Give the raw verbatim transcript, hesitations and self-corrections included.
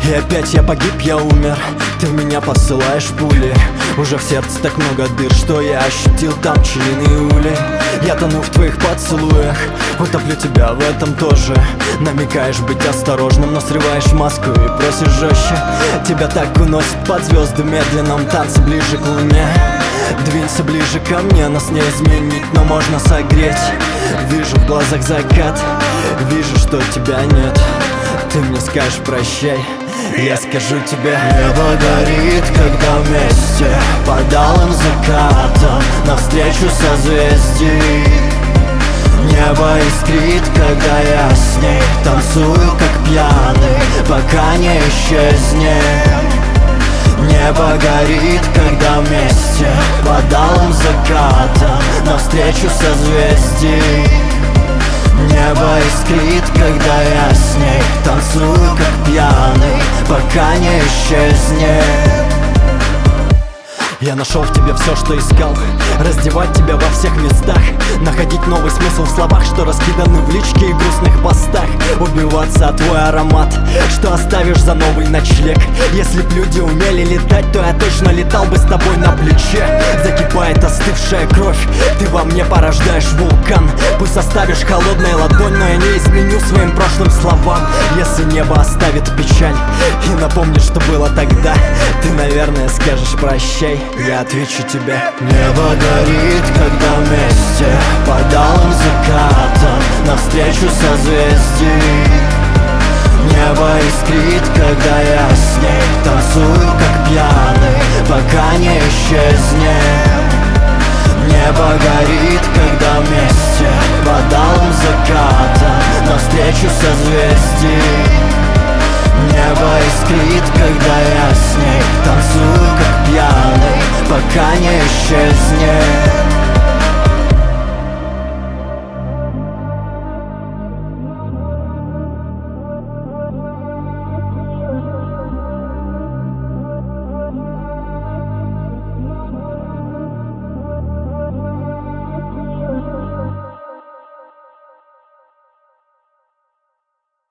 И опять я погиб, я умер. Ты в меня посылаешь пули. Уже в сердце так много дыр, что я ощутил там пчелиные ули. Я тону в твоих поцелуях, утоплю тебя в этом тоже. Намекаешь быть осторожным, но срываешь маску и просишь жестче. Тебя так уносит под звезды в медленном танце ближе к луне. Двинься ближе ко мне, нас не изменить, но можно согреть. Вижу в глазах закат, вижу, что тебя нет. Ты мне скажешь прощай, я скажу тебе. Небо горит, когда вместе под алым закатом навстречу созвездий. Небо искрит, когда я с ней танцую, как пьяный, пока не исчезнет. Небо горит, когда вместе под алым закатом навстречу созвездий. Небо искрит, когда я с ней танцую, как пьяный, пока не исчезнет. Я нашел в тебе все, что искал. Раздевать тебя во всех местах, находить новый смысл в словах, что раскиданы в личке и грустных постах. Убиваться о твой аромат, что оставишь за новый ночлег. Если б люди умели летать, то я точно летал бы с тобой на плече. Закипает остывшая кровь, ты во мне порождаешь вулкан. Пусть оставишь холодной ладонь, но я не изменю своим прошлым словам. Если небо оставит печаль и напомнишь, что было тогда, ты, наверное, скажешь прощай. Я отвечу тебе. Небо горит, когда вместе под алым закатом навстречу созвездий. Небо искрит, когда я с ней танцую, как пьяный, пока не исчезнет. Небо горит, когда вместе под алым закатом навстречу созвездий. Небо искрит, когда я с ней танцую, как пьяный, пока не исчезнет.